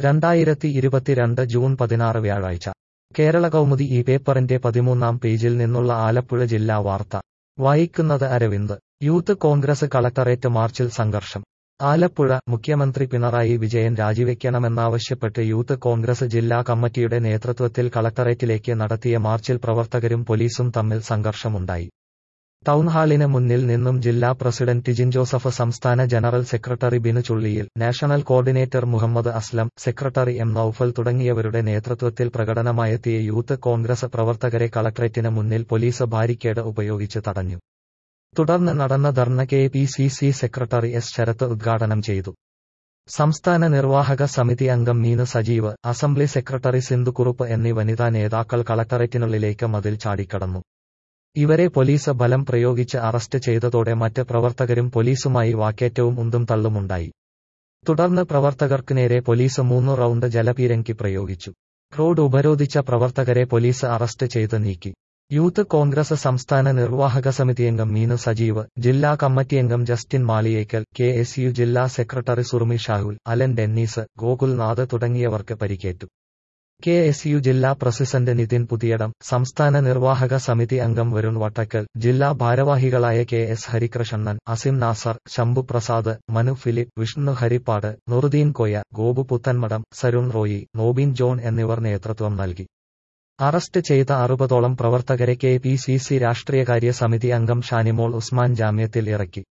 2022 June 16 വ്യാഴാഴ്ച കേരള കൗമുദി ഈ പേപ്പറിന്റെ 13-ാം പേജിൽ നിന്നുള്ള ആലപ്പുഴ ജില്ലാ വാർത്ത വായിക്കുന്നത് അരവിന്ദ്. യൂത്ത് കോൺഗ്രസ് കളക്ടറേറ്റ് മാർച്ചിൽ സംഘർഷം. ആലപ്പുഴ. മുഖ്യമന്ത്രി പിണറായി വിജയൻ രാജിവെക്കണമെന്നാവശ്യപ്പെട്ട് യൂത്ത് കോൺഗ്രസ് ജില്ലാ കമ്മിറ്റിയുടെ നേതൃത്വത്തിൽ കളക്ടറേറ്റിലേക്ക് നടത്തിയ മാർച്ചിൽ പ്രവർത്തകരും പോലീസും തമ്മിൽ സംഘർഷമുണ്ടായി. ടൗൺഹാളിന് മുന്നിൽ നിന്നും ജില്ലാ പ്രസിഡന്റ് ടിജിൻ ജോസഫ്, സംസ്ഥാന general secretary Binu Chulliyil, national coordinator Muhammad Aslam, secretary M Noufal തുടങ്ങിയവരുടെ നേതൃത്വത്തിൽ പ്രകടനമായെത്തിയ യൂത്ത് കോൺഗ്രസ് പ്രവർത്തകരെ കളക്ടറേറ്റിന് മുന്നിൽ പോലീസ് ബാരിക്കേഡ് ഉപയോഗിച്ച് തടഞ്ഞു. തുടർന്ന് നടന്ന dharna KPCC secretary S Sarath ഉദ്ഘാടനം ചെയ്തു. സംസ്ഥാന നിർവാഹക സമിതി അംഗം മീനു സജീവ്, അസംബ്ലി സെക്രട്ടറി സിന്ധു കുറുപ്പ് എന്നീ വനിതാ നേതാക്കൾ കളക്ടറേറ്റിനുള്ളിലേക്ക് മതിൽ ചാടിക്കടന്നു. ഇവരെ പോലീസ് ബലം പ്രയോഗിച്ച് അറസ്റ്റ് ചെയ്തതോടെ മറ്റ് പ്രവർത്തകരും പോലീസുമായി വാക്കേറ്റവും ഉന്തും തള്ളുമുണ്ടായി. തുടർന്ന് പ്രവർത്തകർക്ക് നേരെ പോലീസ് 3 റൗണ്ട് ജലപീരങ്കി പ്രയോഗിച്ചു. റോഡ് ഉപരോധിച്ച പ്രവർത്തകരെ പോലീസ് അറസ്റ്റ് ചെയ്ത് നീക്കി. യൂത്ത് കോൺഗ്രസ് സംസ്ഥാന നിർവാഹക സമിതിയംഗം മീനു സജീവ്, ജില്ലാ കമ്മിറ്റിയംഗം ജസ്റ്റിൻ മാളിയേക്കൽ, KSU ജില്ലാ സെക്രട്ടറി സുറുമി ഷാഹുൽ, അലൻ ഡെന്നീസ്, ഗോകുൽനാഥ് തുടങ്ങിയവർക്ക് പരിക്കേറ്റു. KSU ജില്ലാ പ്രസിഡന്റ് നിതിൻ പുതിയടം, സംസ്ഥാന നിർവാഹക സമിതി അംഗം വരുൺ വട്ടക്കൽ, ജില്ലാ ഭാരവാഹികളായ KS ഹരികൃഷ്ണൻ, അസിം നാസർ, ശംഭു പ്രസാദ്, മനു ഫിലിപ്പ്, വിഷ്ണു ഹരിപ്പാട്, നുറുദീൻ കോയ, ഗോപു പുത്തൻമടം, സരുൺ റോയി, നോബിൻ ജോൺ എന്നിവർ നേതൃത്വം നൽകി. അറസ്റ്റ് ചെയ്ത 60ഓളം പ്രവർത്തകരെ KPCC രാഷ്ട്രീയകാര്യ സമിതി അംഗം ഷാനിമോൾ ഉസ്മാൻ ജാമ്യത്തിൽ ഇറക്കി.